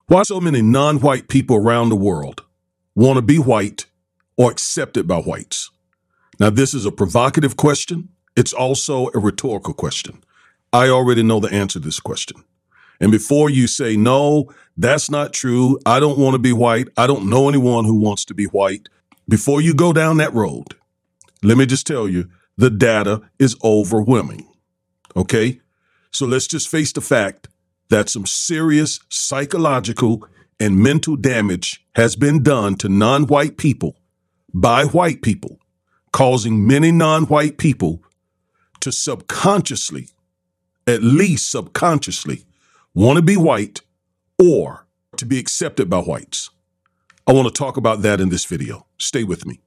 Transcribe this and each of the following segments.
Why so many non-white people around the world want to be white or accepted by whites? Now, this is a provocative question. It's also a rhetorical question. I already know the answer to this question. And before you say, no, that's not true, I don't want to be white, I don't know anyone who wants to be white, before you go down that road, let me just tell you, the data is overwhelming. Okay? So let's just face the fact that some serious psychological and mental damage has been done to non-white people by white people, causing many non-white people to subconsciously, at least subconsciously, want to be white or to be accepted by whites. I want to talk about that in this video. Stay with me.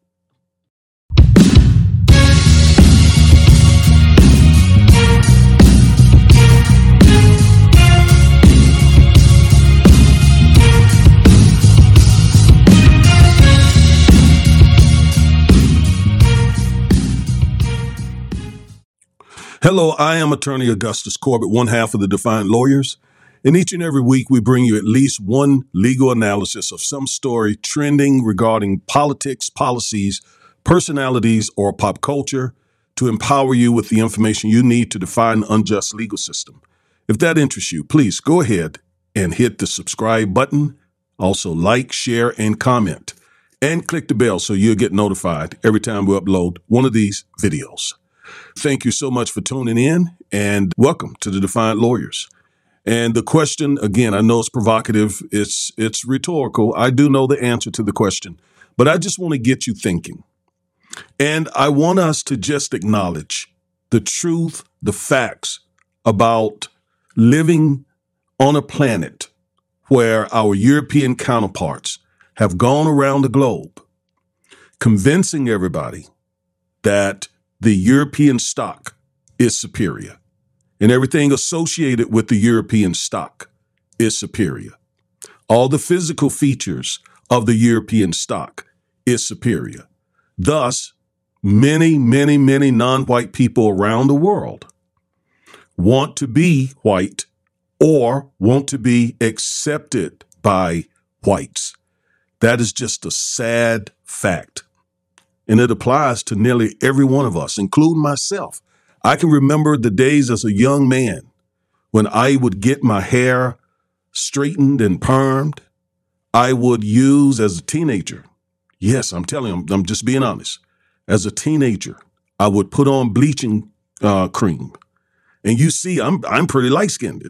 Hello, I am attorney Augustus Corbett, one half of the Defiant Lawyers. And each and every week, we bring you at least one legal analysis of some story trending regarding politics, policies, personalities, or pop culture to empower you with the information you need to define the unjust legal system. If that interests you, please go ahead and hit the subscribe button. Also like, share, and comment. And click the bell so you'll get notified every time we upload one of these videos. Thank you so much for tuning in and welcome to the Defiant Lawyers. And the question, again, I know it's provocative, it's rhetorical. I do know the answer to the question, but I just want to get you thinking. And I want us to just acknowledge the truth, the facts about living on a planet where our European counterparts have gone around the globe convincing everybody that the European stock is superior, and everything associated with the European stock is superior. All the physical features of the European stock is superior. Thus, many non-white people around the world want to be white or want to be accepted by whites. That is just a sad fact. And it applies to nearly every one of us, including myself. I can remember the days as a young man when I would get my hair straightened and permed. I would use as a teenager. Yes, I'm telling you, I'm just being honest. As a teenager, I would put on bleaching cream. And you see, I'm pretty light-skinned.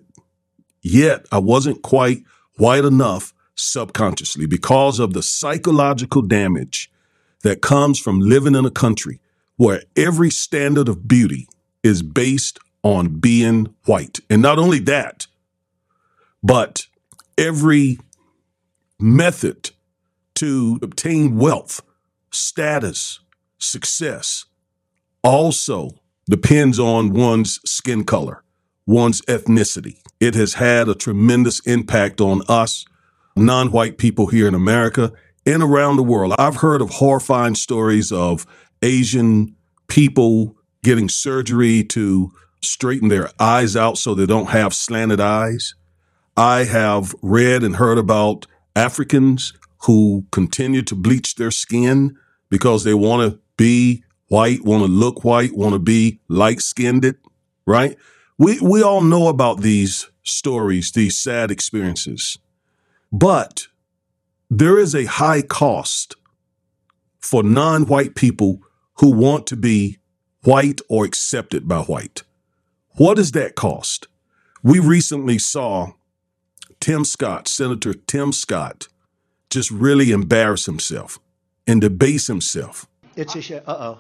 Yet I wasn't quite white enough subconsciously because of the psychological damage that comes from living in a country where every standard of beauty is based on being white. And not only that, but every method to obtain wealth, status, success also depends on one's skin color, one's ethnicity. It has had a tremendous impact on us, non-white people here in America and around the world. I've heard of horrifying stories of Asian people getting surgery to straighten their eyes out so they don't have slanted eyes. I have read and heard about Africans who continue to bleach their skin because they want to be white, want to look white, want to be light-skinned, right? We all know about these stories, these sad experiences. But there is a high cost for non-white people who want to be white or accepted by white. What is that cost? We recently saw Tim Scott, Senator Tim Scott, just really embarrass himself and debase himself. It's a shame. Uh-oh.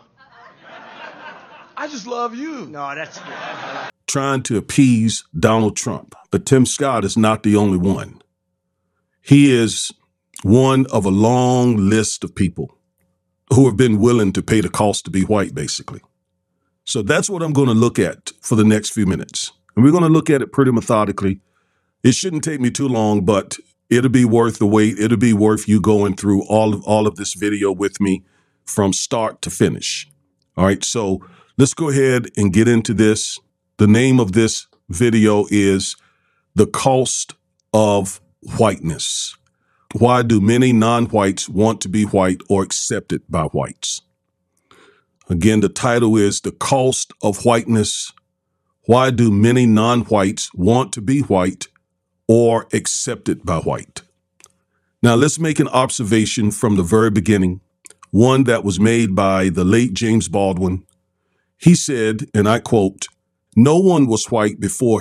I just love you. No, that's good. Trying to appease Donald Trump. But Tim Scott is not the only one. He is one of a long list of people who have been willing to pay the cost to be white, basically. So that's what I'm going to look at for the next few minutes. And we're going to look at it pretty methodically. It shouldn't take me too long, but it'll be worth the wait. It'll be worth you going through all of this video with me from start to finish. All right, so let's go ahead and get into this. The name of this video is The Cost of whiteness. Why do many non-whites want to be white or accepted by whites? Again, the title is The Cost of Whiteness. Why do many non-whites want to be white or accepted by white? Now, let's make an observation from the very beginning, one that was made by the late James Baldwin. He said, and I quote, "No one was white before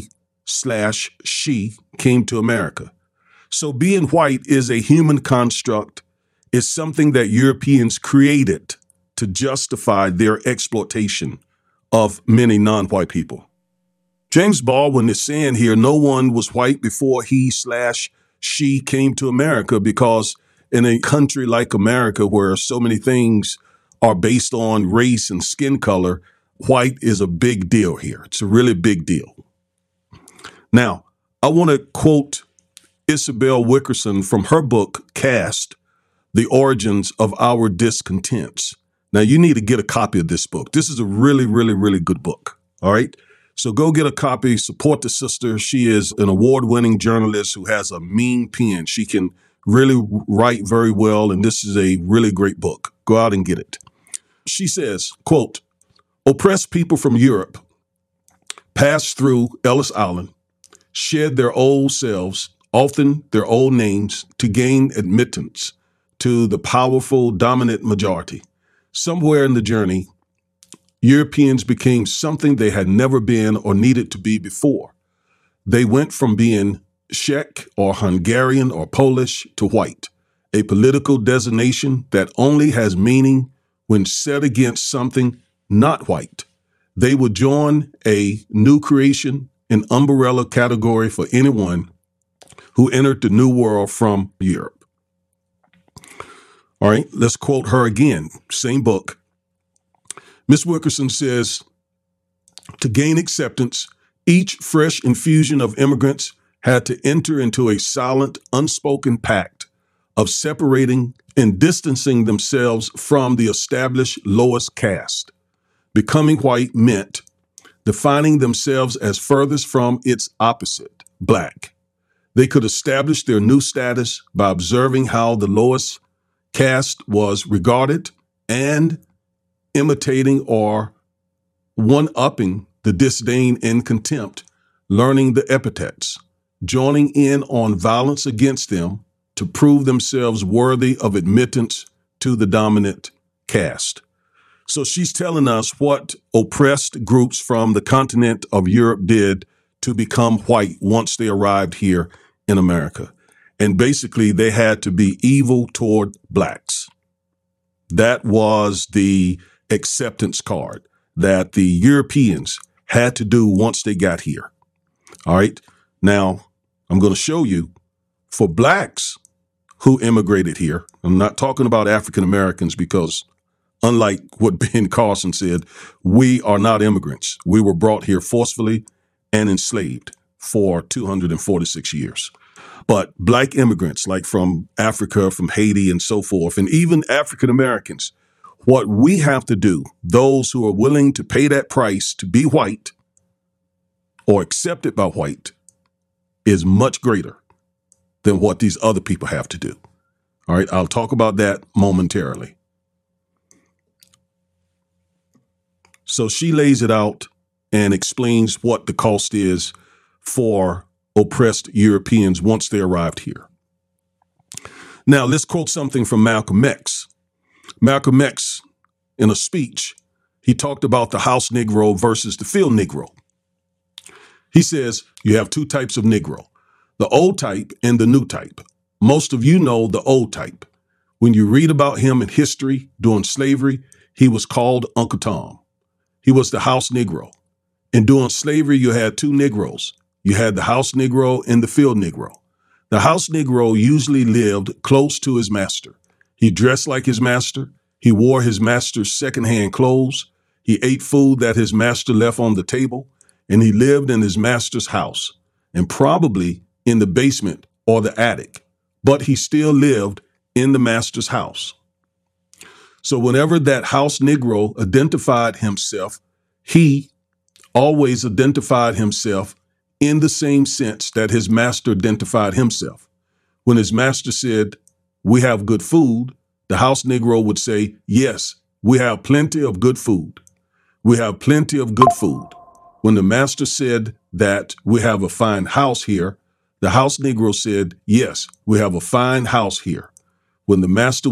he/she came to America." So being white is a human construct, is something that Europeans created to justify their exploitation of many non-white people. James Baldwin is saying here, no one was white before he/she came to America, because in a country like America, where so many things are based on race and skin color, white is a big deal here. It's a really big deal. Now, I want to quote Isabel Wilkerson from her book, Caste, The Origins of Our Discontents. Now, you need to get a copy of this book. This is a really, really, really good book. All right. So go get a copy, support the sister. She is an award-winning journalist who has a mean pen. She can really write very well, and this is a really great book. Go out and get it. She says, quote, "Oppressed people from Europe passed through Ellis Island, shed their old selves, often their old names, to gain admittance to the powerful, dominant majority. Somewhere in the journey, Europeans became something they had never been or needed to be before. They went from being Czech or Hungarian or Polish to white, a political designation that only has meaning when set against something not white. They would join a new creation, an umbrella category for anyone who entered the new world from Europe." All right, let's quote her again, same book. Miss Wilkerson says, "To gain acceptance, each fresh infusion of immigrants had to enter into a silent, unspoken pact of separating and distancing themselves from the established lowest caste. Becoming white meant defining themselves as furthest from its opposite, black. They could establish their new status by observing how the lowest caste was regarded and imitating or one-upping the disdain and contempt, learning the epithets, joining in on violence against them to prove themselves worthy of admittance to the dominant caste." So she's telling us what oppressed groups from the continent of Europe did to become white once they arrived here in America. And basically, they had to be evil toward blacks. That was the acceptance card that the Europeans had to do once they got here. All right. Now, I'm going to show you for blacks who immigrated here. I'm not talking about African Americans, because unlike what Ben Carson said, we are not immigrants. We were brought here forcefully and enslaved for 246 years. But black immigrants, like from Africa, from Haiti, and so forth, and even African Americans, what we have to do, those who are willing to pay that price to be white or accepted by white, is much greater than what these other people have to do. All right, I'll talk about that momentarily. So she lays it out and explains what the cost is for oppressed Europeans once they arrived here. Now, let's quote something from Malcolm X. Malcolm X, in a speech, he talked about the house Negro versus the field Negro. He says you have two types of Negro, the old type and the new type. Most of you know the old type. When you read about him in history during slavery, he was called Uncle Tom. He was the house Negro. And during slavery, you had two Negroes. You had the house Negro and the field Negro. The house Negro usually lived close to his master. He dressed like his master. He wore his master's secondhand clothes. He ate food that his master left on the table. And he lived in his master's house, and probably in the basement or the attic, but he still lived in the master's house. So whenever that house Negro identified himself, he always identified himself in the same sense that his master identified himself. When his master said, "We have good food," the house Negro would say, "Yes, we have plenty of good food. We have plenty of good food." When the master said that we have a fine house here, the house Negro said, "Yes, we have a fine house here." When the master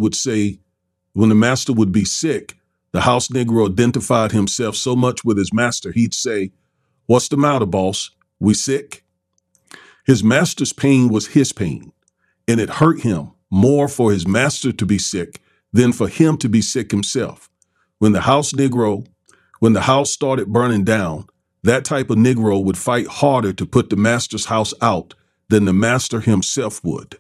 would be sick, the house Negro identified himself so much with his master, he'd say, "What's the matter, boss? We sick?" His master's pain was his pain, and it hurt him more for his master to be sick than for him to be sick himself. When the house started burning down, that type of Negro would fight harder to put the master's house out than the master himself would.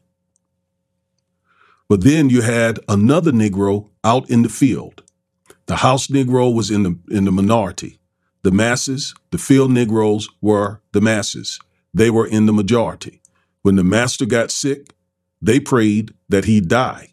But then you had another Negro out in the field. The house Negro was in the minority. The masses, the field Negroes, were the masses. They were in the majority. When the master got sick, they prayed that he'd die.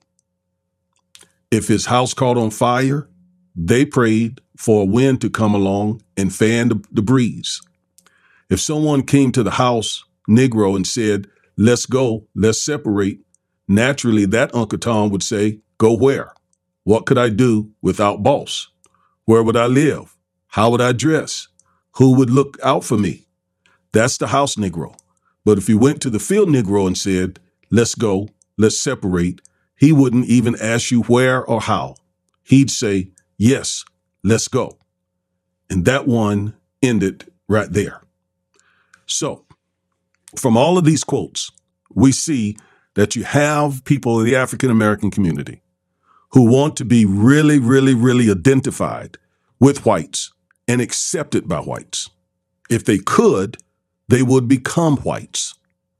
If his house caught on fire, they prayed for a wind to come along and fan the breeze. If someone came to the house Negro and said, "Let's go, let's separate," naturally that Uncle Tom would say, "Go where? What could I do without boss? Where would I live? How would I dress? Who would look out for me?" That's the house Negro. But if you went to the field Negro and said, "Let's go, let's separate," he wouldn't even ask you where or how. He'd say, "Yes, let's go." And that one ended right there. So from all of these quotes, we see that you have people in the African American community who want to be really, really, really identified with whites and accepted by whites. If they could, they would become whites.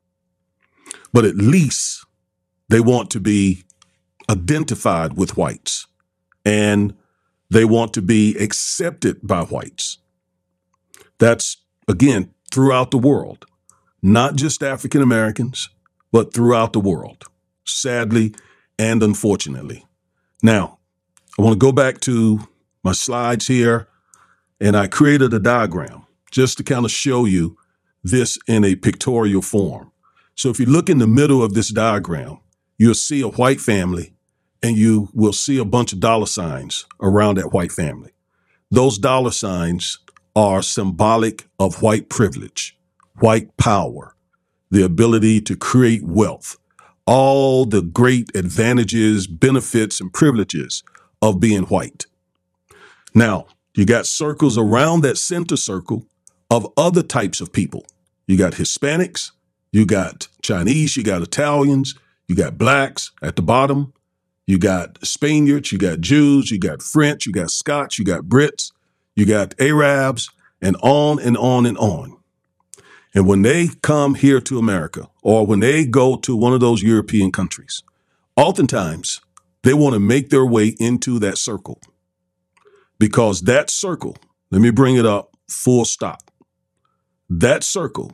But at least they want to be identified with whites and they want to be accepted by whites. That's, again, throughout the world, not just African Americans, but throughout the world, sadly and unfortunately. Now, I want to go back to my slides here, and I created a diagram just to kind of show you this in a pictorial form. So if you look in the middle of this diagram, you'll see a white family, and you will see a bunch of dollar signs around that white family. Those dollar signs are symbolic of white privilege, white power, the ability to create wealth, all the great advantages, benefits, and privileges of being white. Now, you got circles around that center circle of other types of people. You got Hispanics, you got Chinese, you got Italians, you got blacks at the bottom, you got Spaniards, you got Jews, you got French, you got Scots, you got Brits, you got Arabs, and on and on and on. And when they come here to America, or when they go to one of those European countries, oftentimes they want to make their way into that circle. Because that circle, let me bring it up full stop. That circle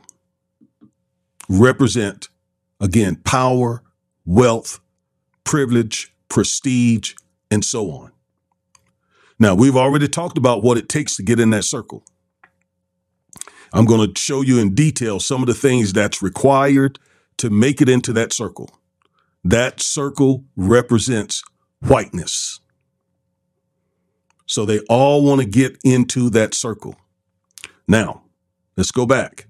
represent, again, power, wealth, privilege, prestige, and so on. Now, we've already talked about what it takes to get in that circle. I'm going to show you in detail some of the things that's required to make it into that circle. That circle represents whiteness. So they all want to get into that circle. Now, let's go back.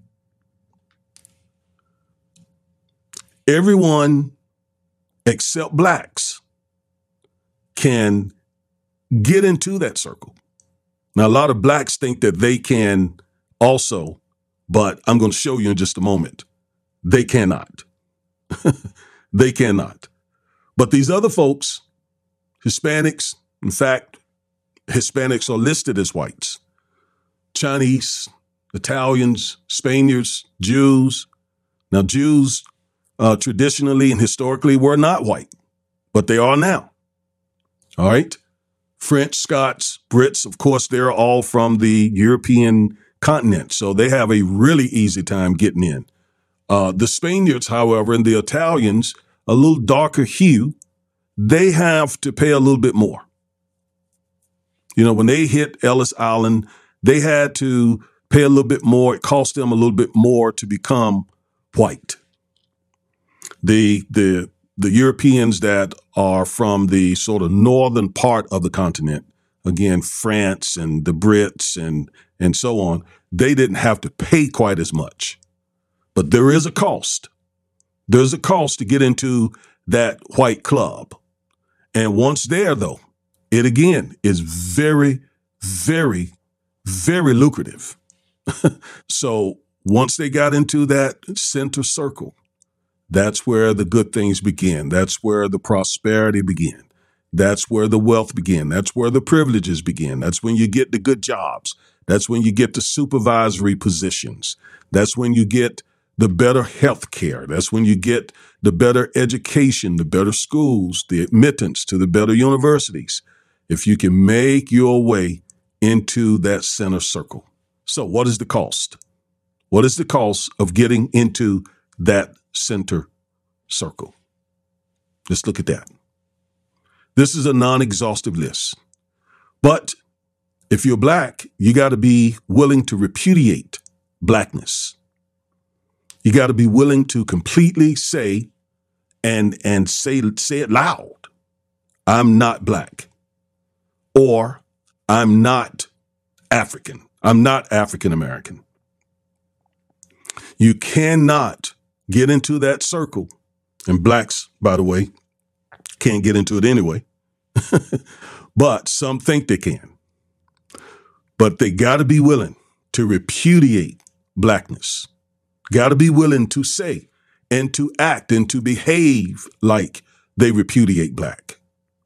Everyone except blacks can get into that circle. Now, a lot of blacks think that they can also, but I'm going to show you in just a moment. They cannot. They cannot. But these other folks, Hispanics, in fact, Hispanics are listed as whites. Chinese, Italians, Spaniards, Jews. Now, Jews traditionally and historically were not white, but they are now. All right. French, Scots, Brits, of course, they're all from the European continent, so they have a really easy time getting in. The Spaniards, however, and the Italians, a little darker hue, they have to pay a little bit more. You know, when they hit Ellis Island, they had to pay a little bit more. It costs them a little bit more to become white. The Europeans that are from the sort of northern part of the continent, again, France and the Brits and so on, they didn't have to pay quite as much. But there is a cost. There's a cost to get into that white club. And once there, though, it again is very, very, very lucrative. So once they got into that center circle, that's where the good things begin. That's where the prosperity began. That's where the wealth began. That's where the privileges begin. That's when you get the good jobs. That's when you get the supervisory positions. That's when you get the better health care. That's when you get the better education, the better schools, the admittance to the better universities. If you can make your way into that center circle. So what is the cost? What is the cost of getting into that center circle? Let's look at that. This is a non-exhaustive list. But if you're black, you got to be willing to repudiate blackness. You got to be willing to completely say and say it loud. I'm not black. Or I'm not African. I'm not African American. You cannot get into that circle. And blacks, by the way, can't get into it anyway. But some think they can. But they got to be willing to repudiate blackness. Got to be willing to say and to act and to behave like they repudiate black.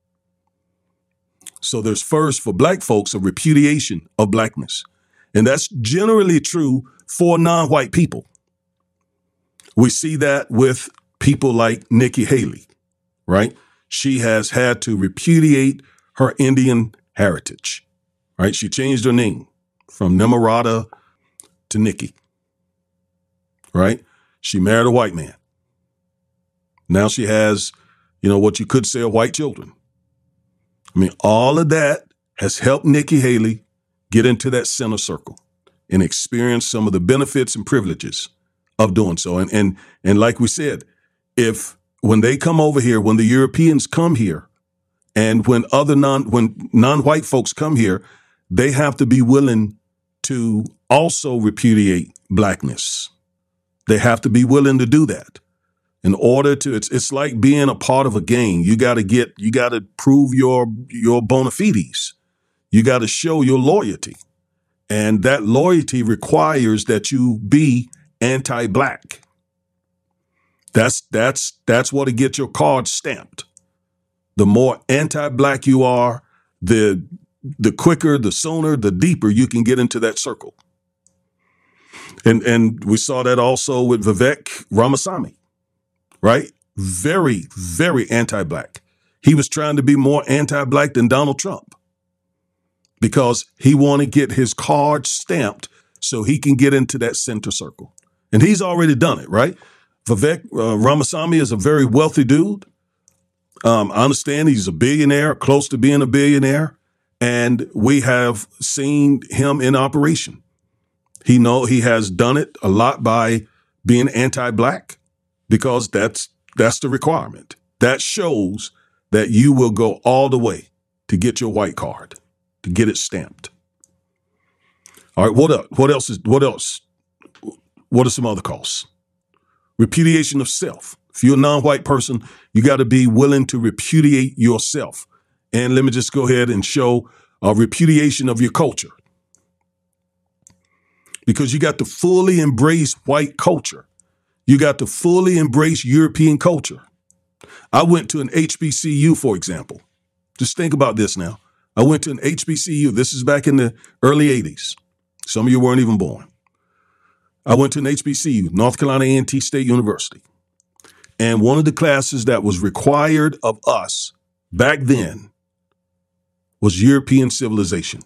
So there's first for black folks a repudiation of blackness. And that's generally true for non-white people. We see that with people like Nikki Haley, right? She has had to repudiate her Indian heritage, right? She changed her name from Nimarata to Nikki, right? She married a white man. Now she has, what you could say are white children. I mean, all of that has helped Nikki Haley get into that center circle and experience some of the benefits and privileges of doing so. And like we said, when they come over here, when the Europeans come here, and when non-white folks come here, they have to be willing to also repudiate blackness. They have to be willing to do that. In order to, it's like being a part of a gang. You got to prove your bona fides. You got to show your loyalty. And that loyalty requires that you be anti-black. That's what to get your card stamped. The more anti-black you are, the quicker, the sooner, the deeper you can get into that circle. And we saw that also with Vivek Ramaswamy, right? Very, very anti-black. He was trying to be more anti-black than Donald Trump because he wanted to get his card stamped so he can get into that center circle. And he's already done it, right? Vivek Ramaswamy is a very wealthy dude. I understand he's a billionaire, close to being a billionaire, and we have seen him in operation. He has done it a lot by being anti-black because that's the requirement. That shows that you will go all the way to get your white card, to get it stamped. All right, what else? What are some other costs? Repudiation of self. If you're a non-white person, you got to be willing to repudiate yourself. And let me just go ahead and show a repudiation of your culture. Because you got to fully embrace white culture. You got to fully embrace European culture. I went to an HBCU, for example. Just think about this now. I went to an HBCU. This is back in the early 80s. Some of you weren't even born. I went to an HBCU, North Carolina A&T State University. And one of the classes that was required of us back then was European civilization.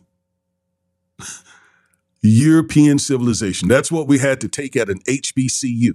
European civilization. That's what we had to take at an HBCU.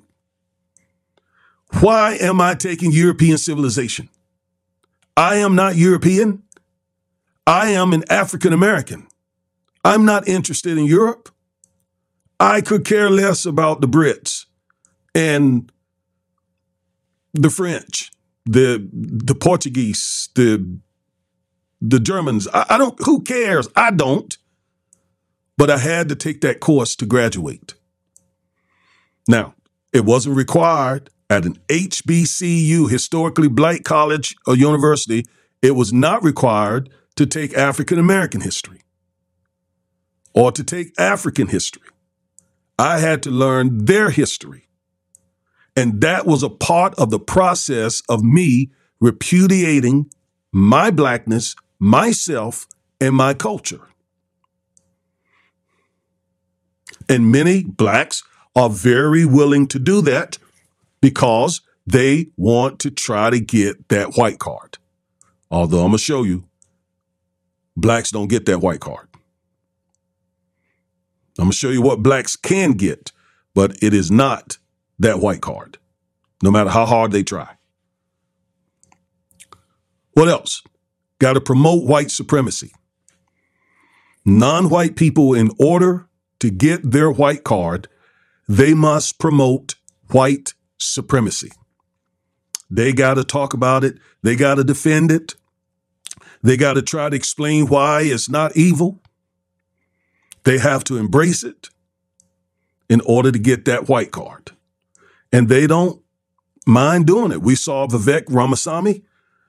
Why am I taking European civilization? I am not European. I am an African American. I'm not interested in Europe. I could care less about the Brits and the French, the Portuguese, the Germans. I don't, who cares? I don't. But I had to take that course to graduate. Now, it wasn't required at an HBCU, historically black college or university. It was not required to take African American history or to take African history. I had to learn their history. And that was a part of the process of me repudiating my blackness, myself, and my culture. And many blacks are very willing to do that because they want to try to get that white card. Although I'm going to show you, blacks don't get that white card. I'm going to show you what blacks can get, but it is not that white card, no matter how hard they try. What else? Got to promote white supremacy. Non-white people, in order to get their white card, they must promote white supremacy. They got to talk about it. They got to defend it. They got to try to explain why it's not evil. They have to embrace it in order to get that white card. And they don't mind doing it. We saw Vivek Ramaswamy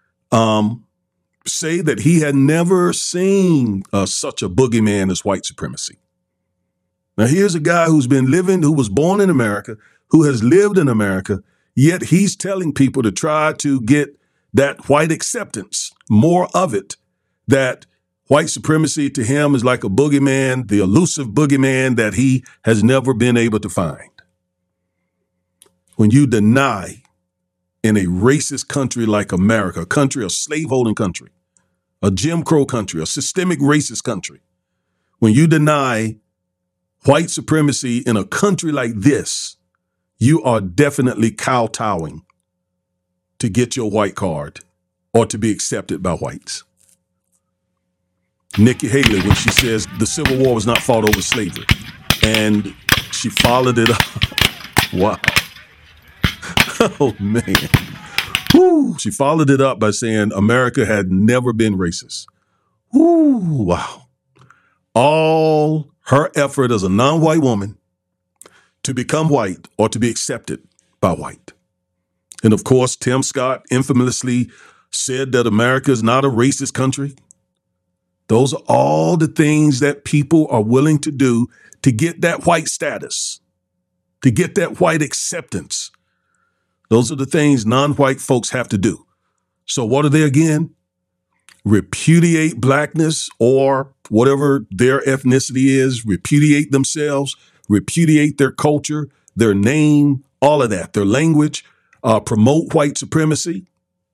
say that he had never seen such a boogeyman as white supremacy. Now, here's a guy who was born in America, who has lived in America, yet he's telling people to try to get that white acceptance, more of it, that white supremacy to him is like a boogeyman, the elusive boogeyman that he has never been able to find. When you deny in a racist country like America, a country, a slaveholding country, a Jim Crow country, a systemic racist country, when you deny white supremacy in a country like this, you are definitely kowtowing to get your white card or to be accepted by whites. Nikki Haley, when she says the Civil War was not fought over slavery, and she followed it up. Wow. Oh, man. Woo. She followed it up by saying America had never been racist. Woo. Wow. All her effort as a non-white woman to become white or to be accepted by white. And of course, Tim Scott infamously said that America is not a racist country. Those are all the things that people are willing to do to get that white status, to get that white acceptance. Those are the things non-white folks have to do. So what are they again? Repudiate blackness or whatever their ethnicity is, repudiate themselves, repudiate their culture, their name, all of that, their language, promote white supremacy.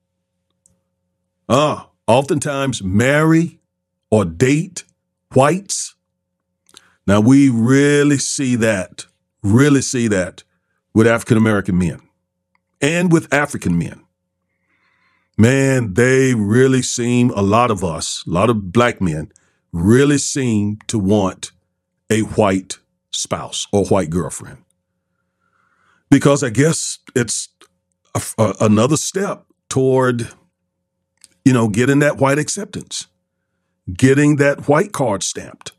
Oftentimes marry or date whites. Now we really see that with African American men and with African men. Man, they really seem, a lot of black men really seem to want a white spouse or white girlfriend. Because I guess it's another step toward, getting that white acceptance, getting that white card stamped.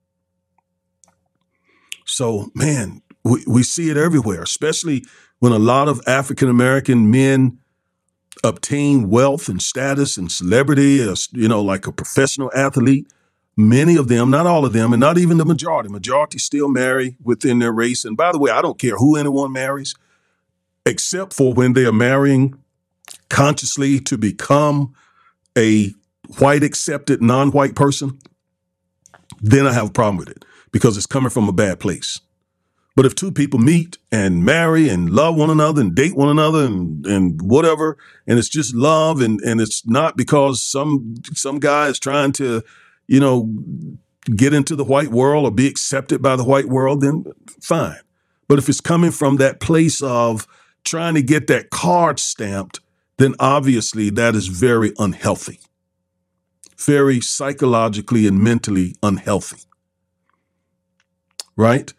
So, man, we see it everywhere, especially when a lot of African American men obtain wealth and status and celebrity, like a professional athlete. Many of them, not all of them, and not even the majority still marry within their race. And by the way, I don't care who anyone marries, except for when they are marrying consciously to become a white accepted non-white person. Then I have a problem with it because it's coming from a bad place. But if two people meet and marry and love one another and date one another and whatever, and it's just love and it's not because some guy is trying to, get into the white world or be accepted by the white world, then fine. But if it's coming from that place of trying to get that card stamped, then obviously that is very unhealthy, very psychologically and mentally unhealthy, right?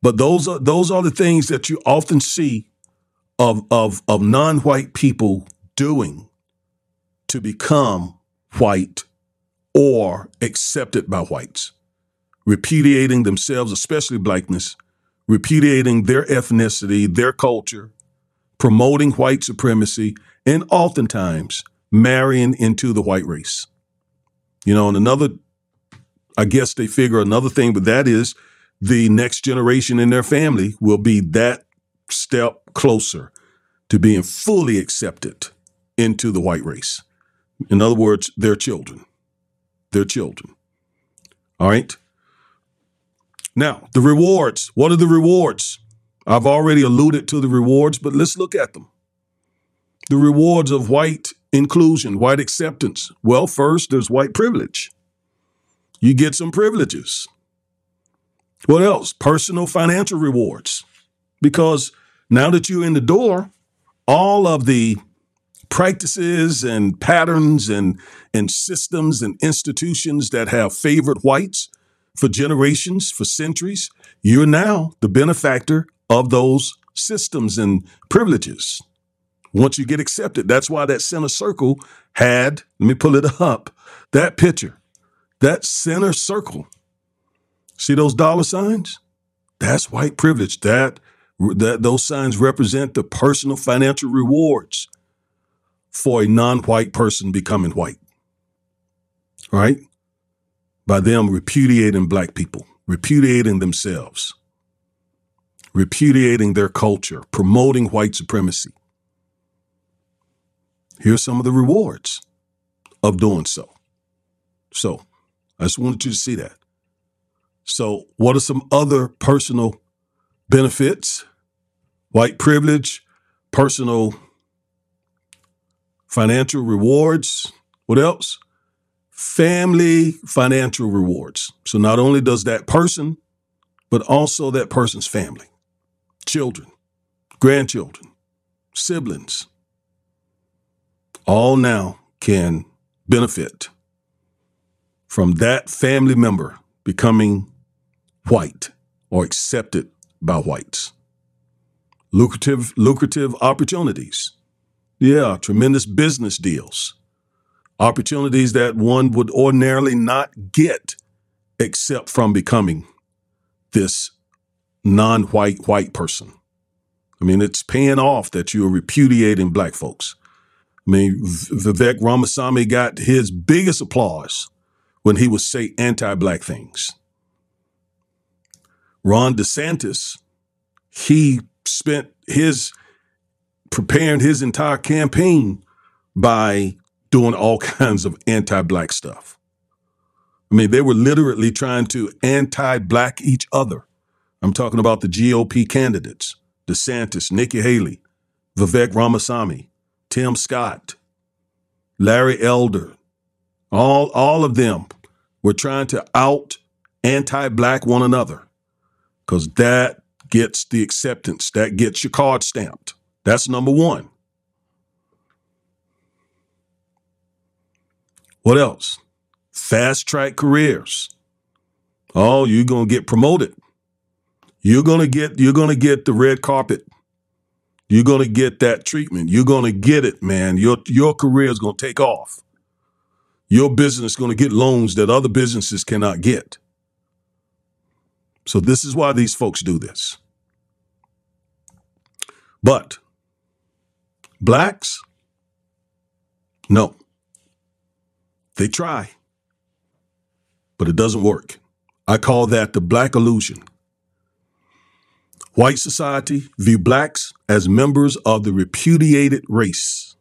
But those are the things that you often see of non-white people doing to become white or accepted by whites, repudiating themselves, especially blackness, repudiating their ethnicity, their culture, promoting white supremacy, and oftentimes marrying into the white race. And another, I guess they figure another thing, but that is the next generation in their family will be that step closer to being fully accepted into the white race. In other words, their children. Their children. All right? Now, the rewards. What are the rewards? I've already alluded to the rewards, but let's look at them. The rewards of white inclusion, white acceptance. Well, first, there's white privilege. You get some privileges. What else? Personal financial rewards. Because now that you're in the door, all of the practices and patterns and systems and institutions that have favored whites for generations, for centuries, you're now the benefactor of those systems and privileges. Once you get accepted, that's why that center circle had, let me pull it up, that picture, that center circle. See those dollar signs? That's white privilege. That those signs represent the personal financial rewards for a non-white person becoming white. All right? By them repudiating black people, repudiating themselves, repudiating their culture, promoting white supremacy. Here's some of the rewards of doing so. So I just wanted you to see that. So what are some other personal benefits? White privilege, personal financial rewards. What else? Family financial rewards. So not only does that person, but also that person's family, children, grandchildren, siblings, all now can benefit from that family member becoming white or accepted by whites. Lucrative opportunities. Yeah, tremendous business deals. Opportunities that one would ordinarily not get except from becoming this non-white white person. I mean, it's paying off that you're repudiating black folks. I mean, Vivek Ramaswamy got his biggest applause when he would say anti-black things. Ron DeSantis, he spent preparing his entire campaign by doing all kinds of anti-black stuff. I mean, they were literally trying to anti-black each other. I'm talking about the GOP candidates, DeSantis, Nikki Haley, Vivek Ramaswamy, Tim Scott, Larry Elder, all of them were trying to out anti-black one another because that gets the acceptance, that gets your card stamped. That's number one. What else? Fast track careers. Oh, you're going to get promoted. You're going to get the red carpet. You're going to get that treatment. You're going to get it, man. Your career is going to take off. Your business is going to get loans that other businesses cannot get. So this is why these folks do this. But blacks, no. They try, but it doesn't work. I call that the black illusion. White society view blacks as members of the repudiated race.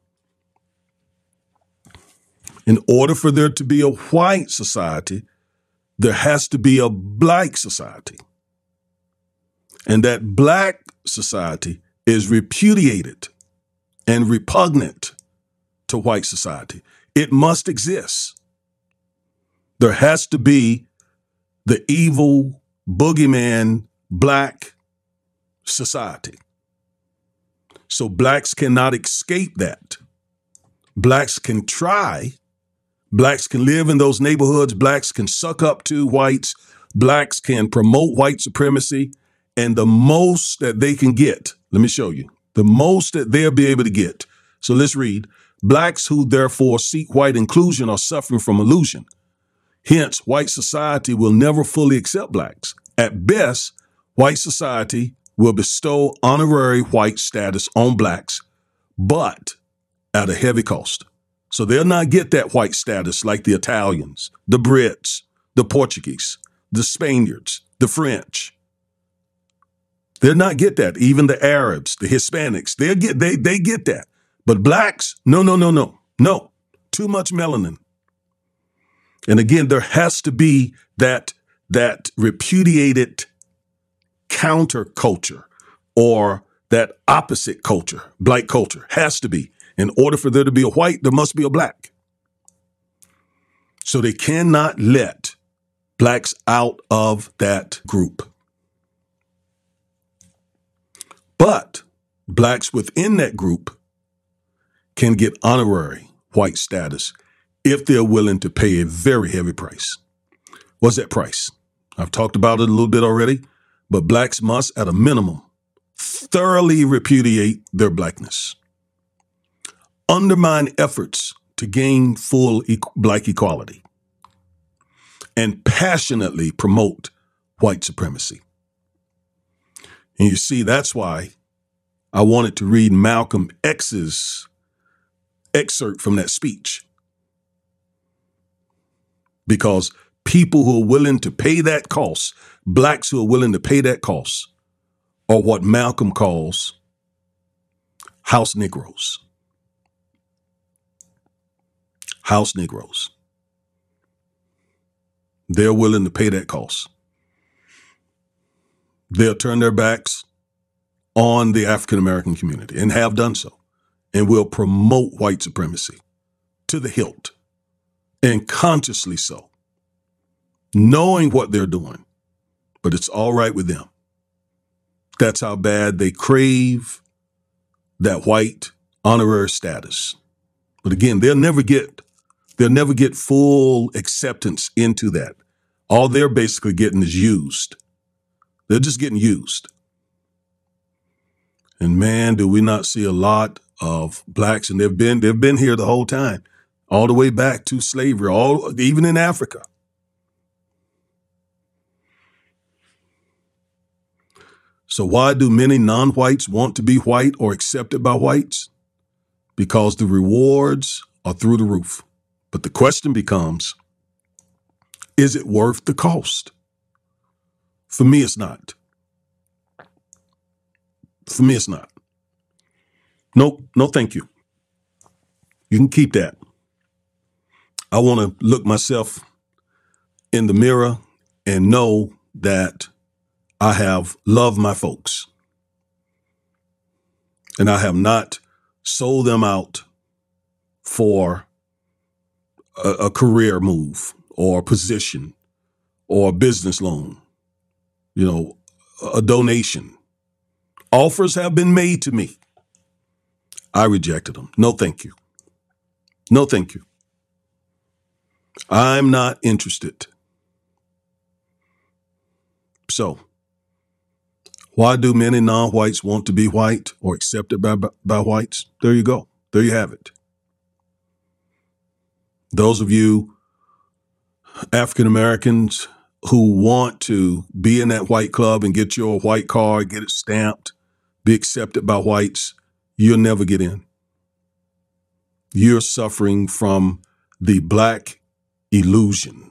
In order for there to be a white society, there has to be a black society. And that black society is repudiated and repugnant to white society. It must exist. There has to be the evil boogeyman black society. So blacks cannot escape that. Blacks can try. Blacks can live in those neighborhoods. Blacks can suck up to whites. Blacks can promote white supremacy And the most that they can get, let me show you, the most that they'll be able to get. So let's read. Blacks who therefore seek white inclusion are suffering from illusion. Hence, white society will never fully accept blacks. At best, white society will bestow honorary white status on blacks, but at a heavy cost. So they'll not get that white status like the Italians, the Brits, the Portuguese, the Spaniards, the French. They'll not get that. Even the Arabs, the Hispanics, they get that. But blacks, no. Too much melanin. And again, there has to be that repudiated counterculture or that opposite culture, black culture, has to be. In order for there to be a white, there must be a black. So they cannot let blacks out of that group. But blacks within that group can get honorary white status if they're willing to pay a very heavy price. What's that price? I've talked about it a little bit already, but blacks must, at a minimum, thoroughly repudiate their blackness, undermine efforts to gain full black equality, and passionately promote white supremacy. And you see, that's why I wanted to read Malcolm X's excerpt from that speech. Because people who are willing to pay that cost, blacks who are willing to pay that cost, are what Malcolm calls house Negroes. House Negroes. They're willing to pay that cost. They'll turn their backs on the African American community and have done so, and will promote white supremacy to the hilt, and consciously so, knowing what they're doing, but it's all right with them. That's how bad they crave that white honorary status. But again, they'll never get full acceptance into that. All they're basically getting is used. They're just getting used. And man, do we not see a lot of blacks, and they've been here the whole time, all the way back to slavery, even in Africa. So why do many non-whites want to be white or accepted by whites? Because the rewards are through the roof. But the question becomes, is it worth the cost? For me, it's not. For me, it's not. No, thank you. You can keep that. I want to look myself in the mirror and know that I have loved my folks. And I have not sold them out for a career move or a position or a business loan, a donation. Offers have been made to me. I rejected them. No, thank you. No, thank you. I'm not interested. So, why do many non-whites want to be white or accepted by whites? There you go. There you have it. Those of you African Americans who want to be in that white club and get your white card, get it stamped, be accepted by whites, you'll never get in. You're suffering from the black illusion.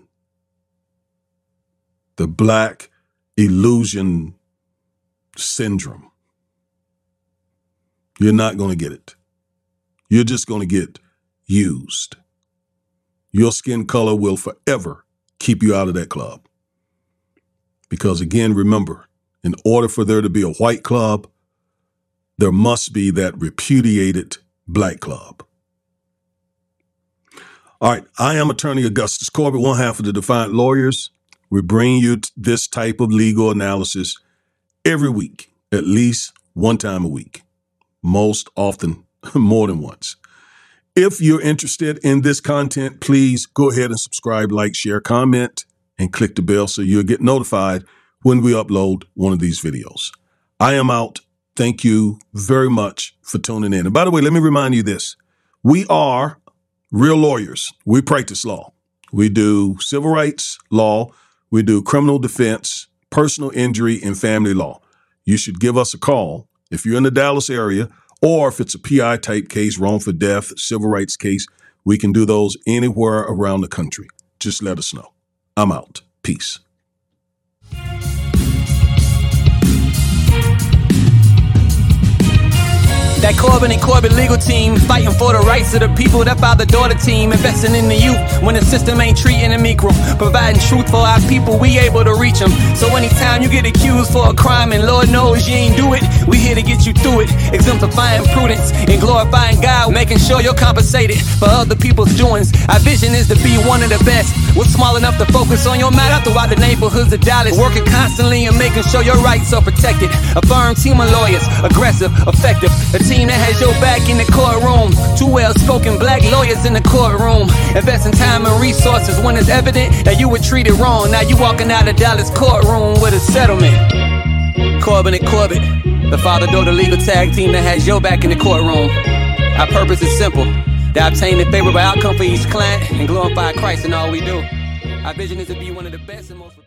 The black illusion syndrome. You're not going to get it. You're just going to get used. Your skin color will forever keep you out of that club. Because again, remember, in order for there to be a white club, there must be that repudiated black club. All right, I am attorney Augustus Corbett, one half of the Defiant Lawyers. We bring you this type of legal analysis every week, at least one time a week, most often more than once. If you're interested in this content, please go ahead and subscribe, like, share, comment, and click the bell so you'll get notified when we upload one of these videos. I am out. Thank you very much for tuning in. And by the way, let me remind you this. We are real lawyers. We practice law. We do civil rights law. We do criminal defense, personal injury, and family law. You should give us a call if you're in the Dallas area, or if it's a PI type case, wrongful death, civil rights case. We can do those anywhere around the country. Just let us know. I'm out. Peace. That Corbin and Corbin legal team, fighting for the rights of the people, that father-daughter team, investing in the youth when the system ain't treating them equal, providing truth for our people, we able to reach them. So anytime you get accused for a crime and Lord knows you ain't do it, we here to get you through it, exemplifying prudence and glorifying God, making sure you're compensated for other people's doings. Our vision is to be one of the best. We're small enough to focus on your matter throughout the neighborhoods of Dallas, working constantly and making sure your rights are protected. A firm team of lawyers, aggressive, effective, a team that has your back in the courtroom. Two well-spoken black lawyers in the courtroom, investing time and resources when it's evident that you were treated wrong. Now you walking out of Dallas courtroom with a settlement. Corbin and Corbett, the father-daughter legal tag team that has your back in the courtroom. Our purpose is simple: to obtain a favorable outcome for each client and glorify Christ in all we do. Our vision is to be one of the best and most